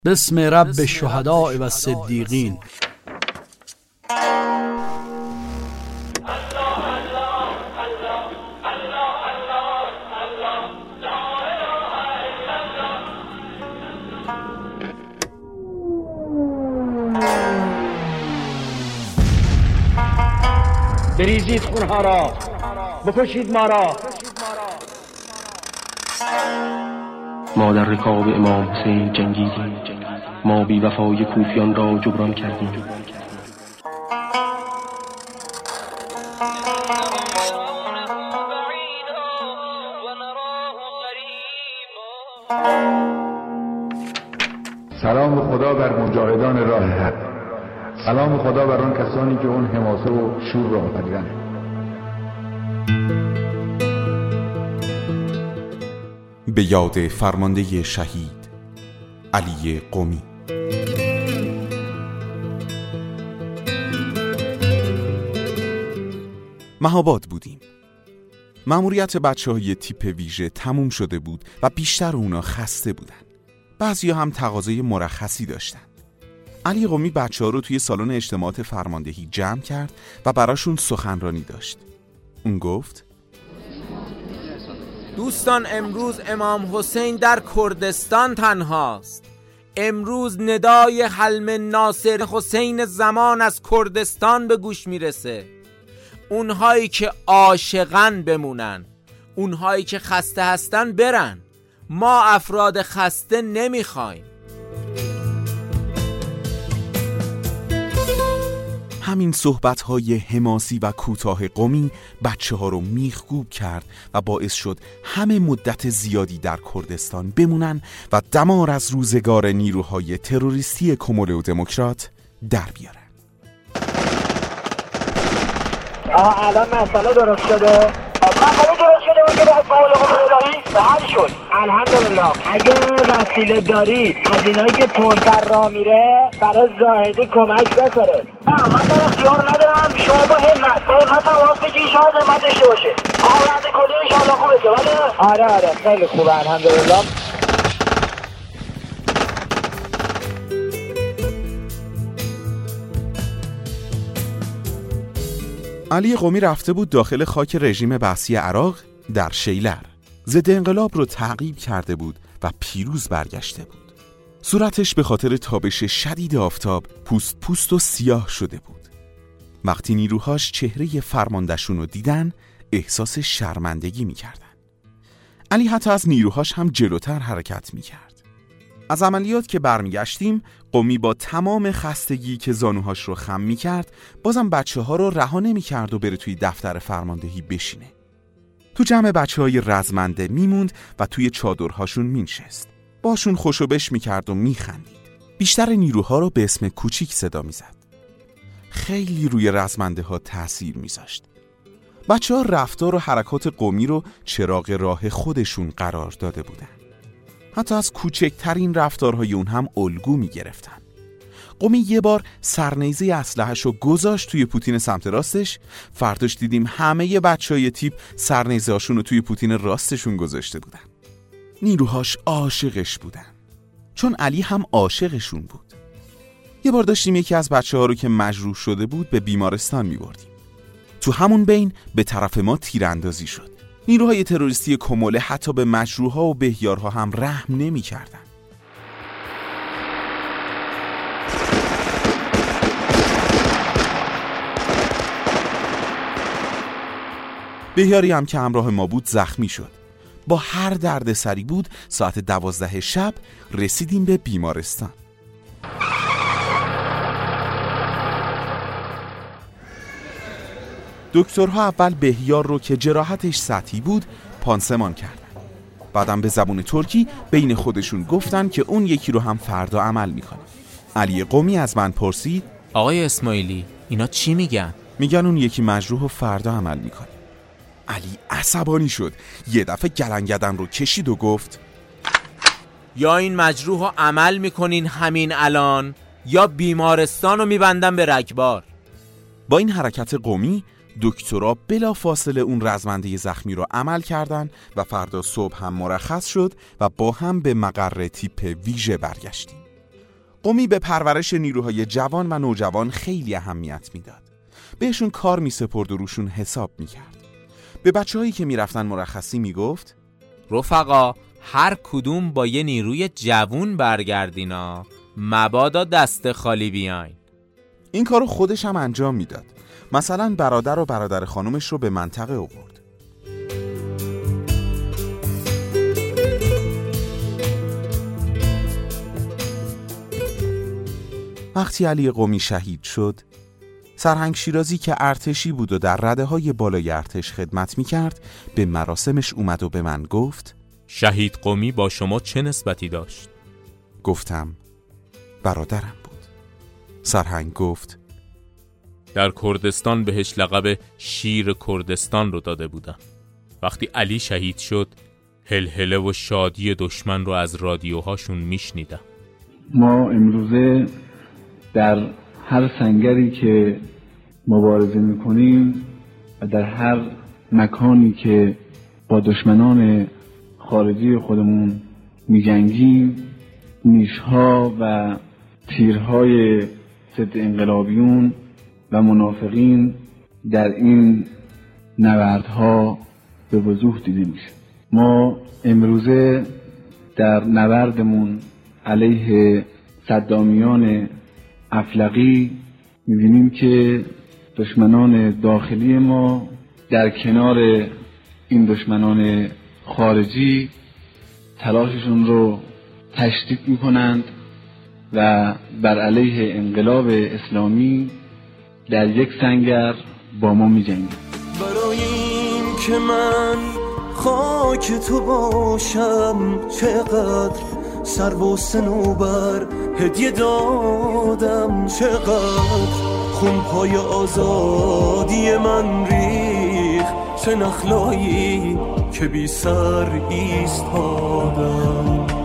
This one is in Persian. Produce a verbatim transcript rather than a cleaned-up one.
بسم رب الشهداء و الصدیقین. بریزید خونها را، بکشید ما را. ما در رکاب امام حسین جنگیدیم، ما بی وفای کوفیان را جبران کردیم. سلام خدا بر مجاهدان راه حق، سلام خدا بر آن کسانی که اون حماسه و شور را آفریدند. به یاد فرمانده شهید علی قمی. مهاباد بودیم. مأموریت بچه‌های تیپ ویژه تموم شده بود و بیشتر اونا خسته بودن. بعضیا هم تقاضای مرخصی داشتن. علی قمی بچه‌ها رو توی سالن اجتماعات فرماندهی جمع کرد و براشون سخنرانی داشت. اون گفت: دوستان، امروز امام حسین در کردستان تنهاست. امروز ندای حلم ناصر حسین زمان از کردستان به گوش میرسه. اونهایی که عاشقن بمونن، اونهایی که خسته هستن برن. ما افراد خسته نمیخوایم. همین صحبت‌های حماسی و کوتاه قمی بچه ها رو میخکوب کرد و باعث شد همه مدت زیادی در کردستان بمونن و دمار از روزگار نیروهای تروریستی کمول و دموکرات در بیارن. آها الان مسئله درست شده. مسئله درست شده بود که باید فعال قوم الهی به حل شد. الحمدلله. اگه وسیله داری از اینایی که تندتر راه میره برای زاهدی کمک بسره. من در اختیار ندارم. شما با همت با همت حواس بگی شاید همت داشته باشه. آقا وقت کلی انشاءالله خوبه که بله؟ آره آره خیلی خوبه الحمدلله. علی قمی رفته بود داخل خاک رژیم بعثی عراق در شیلر. ضد انقلاب رو تعقیب کرده بود و پیروز برگشته بود. صورتش به خاطر تابش شدید آفتاب پوست پوست و سیاه شده بود. وقتی نیروهاش چهره فرماندهشون رو دیدن احساس شرمندگی میکردن. علی حتی از نیروهاش هم جلوتر حرکت میکرد. از عملیات که برمیگشتیم قمی با تمام خستگی که زانوهاش رو خم میکرد بازم بچه ها رو رها نمیکرد و بره توی دفتر فرماندهی بشینه. تو جمع بچه های رزمنده میموند و توی چادرهاشون مینشست. باشون خوشو بش میکرد و میخندید. بیشتر نیروها رو به اسم کوچیک صدا میزد. خیلی روی رزمنده ها تأثیر میذاشت. بچه ها رفتار و حرکات قمی رو چراغ راه خودشون قرار داده بودن. حتی از کوچکترین رفتارهای اون هم الگو می گرفتن. قمی یه بار سرنیزه اسلحه‌شو رو گذاشت توی پوتین سمت راستش. فرداش دیدیم همه بچهای تیپ سرنیزه هاشون رو توی پوتین راستشون گذاشته بودن. نیروهاش عاشقش بودن، چون علی هم عاشقشون بود. یه بار داشتیم یکی از بچه ها رو که مجروح شده بود به بیمارستان می بردیم. تو همون بین به طرف ما تیراندازی شد. نیروهای تروریستی کموله حتی به مجروحها و بهیارها هم رحم نمی کردن. بهیاری هم که همراه ما بود زخمی شد. با هر درد سری بود ساعت دوازده شب رسیدیم به بیمارستان. دکترها اول بهیار رو که جراحتش سطحی بود پانسمان کردن. بعدم به زبون ترکی بین خودشون گفتن که اون یکی رو هم فردا عمل میکنه. علی قمی از من پرسید: آقای اسماعیلی اینا چی میگن؟ میگن اون یکی مجروح و فردا عمل میکنه. علی عصبانی شد، یه دفعه گلنگدن رو کشید و گفت: یا این مجروح رو عمل میکنین همین الان یا بیمارستان رو میبندن به رگبار. با این حرکت قمی دکترها بلا فاصله اون رزمنده زخمی رو عمل کردن و فردا صبح هم مرخص شد و با هم به مقر تیپ ویژه برگشتیم. قمی به پرورش نیروهای جوان و نوجوان خیلی اهمیت میداد. بهشون کار میسپرد و روشون حساب میکرد. به بچه‌هایی که میرفتن مرخصی میگفت رفقا هر کدوم با یه نیروی جوون برگردینا، مبادا دست خالی بیاین. این کارو خودش هم انجام میداد. مثلا برادر و برادر خانومش رو به منطقه آورد. وقتی علی قمی شهید شد، سرهنگ شیرازی که ارتشی بود و در رده‌های بالای ارتش خدمت می‌کرد، به مراسمش اومد و به من گفت شهید قمی با شما چه نسبتی داشت؟ گفتم برادرم بود. سرهنگ گفت در کردستان بهش لقب شیر کردستان رو داده بودن. وقتی علی شهید شد، هلهله و شادی دشمن رو از رادیوهاشون میشنیدم. ما امروزه در هر سنگری که مبارزه میکنیم و در هر مکانی که با دشمنان خارجی خودمون میجنگیم، نیشها و تیرهای ضد انقلابیون و منافقین در این نبردها به وضوح دیده میشه. ما امروزه در نبردمون علیه صدامیان افلقی می‌بینیم که دشمنان داخلی ما در کنار این دشمنان خارجی تلاششون رو تشدید می‌کنند و بر علیه انقلاب اسلامی در یک سنگر با ما می‌جنگند. برای این که من خاک تو باشم چقدر سر و صنوبر هدیه دادم، چقدر خونپای آزادی من ریخ، چه نخلایی که بی سر ایستادم.